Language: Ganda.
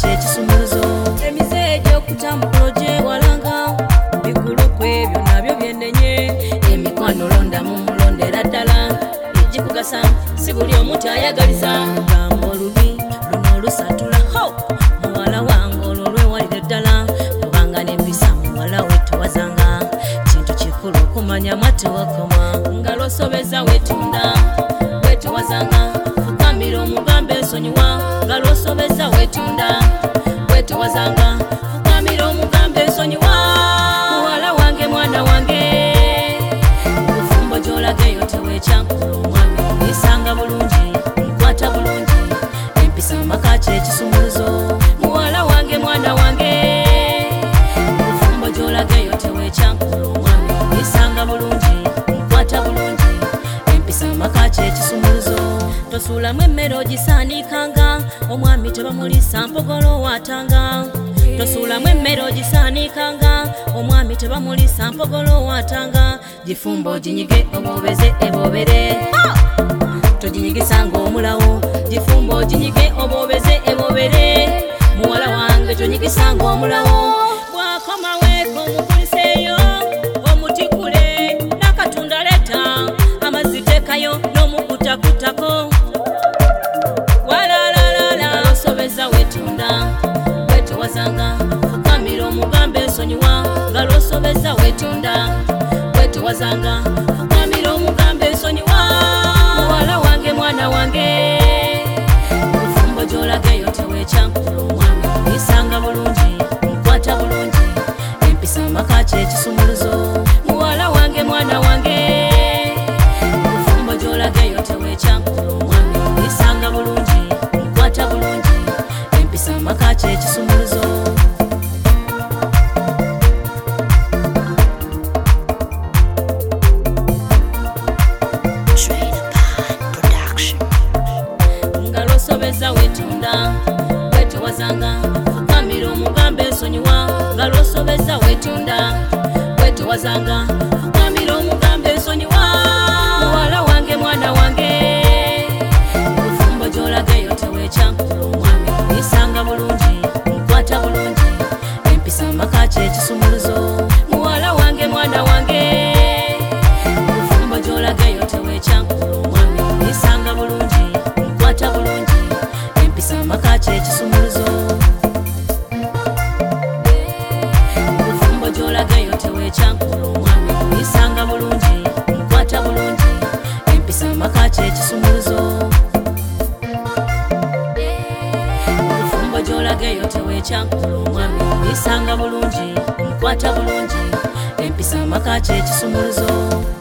kyekisumuluzo. Emize egy'okutambula gye walanga bikulu ku ebyo nabyo byennenye. Emikwano londamu mulondera ddala egikugasa, si buli omuntu ayagaliza. Lugambo olubi luno olusatula muwala wange olwo lwewalira ddala, kubanga n'empisa muwala we towazanga. Kintu kikulu okumanya mwate wakoma nga lwosobeza wetunda wetowazanga. Fukamira omugambe ensonyiwa nga lwosobeza wetunda wetowazanga. Fukamira omugambe ensonyiwa muwala wange mwana wange. Bufumbo gy'olagayo tewekyankulu omwami nisanga bulungi nkwata bulungi. Empisa mu maka kyekisumuluzo muwala wange mwana wange. Bufumbo gy'olagayo tewekyankulu omwami nisanga bulungi nkwata bulungi. Empisa mu maka kyekisumuluzo. Tosuulamu emmere ogisaanikanga, omwami tebamulisa mpogolo watanga. Tosuulamu emmere ogisaanikanga, omwami tebamulisa mpogolo watanga. Gifumbo ginyige obobeze ebobere, toginyigisanga omulawo. Gifumbo ginyige obobeze ebobere, muwala wange tonyigisanga omulawo. Bwakoma weeko mukuliseeyo omutikule nakatunda leta, amazzi teekayo n'omukutakutako. Walalala lwosobeza wetunda wetowazanga. Fukamira omugambe ensonyiwa nga lwosobeza wetunda wetowazanga. Fukamira omugambe ensonyiwa muwala wange mwana wange. Bufumbo gy'olagayo tewekyankulu omwami nisanga bulungi nkwata bulungi. Empisa mu maka kyekisumuluzo muwala wange mwana wange. Bufumbo gy'olagayo tewekyankulu omwami nisanga bulungi nkwata bulungi. Empisa mu maka kyekisumuluzo. Nga lwosobeza wetunda wetowazanga. Fukamira omugambe ensonyiwa nga lwosobeza wetunda wetowazanga. Fukamira omugambe ensonyiwa muwala wange mwana wange. Bufumbo gy'olagayo tewekyankulu omwami nisanga bulungi nkwata bulungi. Empisa mu maka kyekisumuluzo muwala wange mwana wange. Bufumbo gy'olagayo tewekyankulu omwami nisanga bulungi nkwata bulungi. Empisa mu maka kyekisumuluzo. Bufumbo gy'olagayo tewekyankulu omwami nisanga bulungi nkwata bulungi. Empisa mu maka kyekisumuluzo. Bufumbo gy'olagayo tewekyankulu omwami nisanga bulungi nkwata bulungi. Empisa mu maka kyekisumuluzo.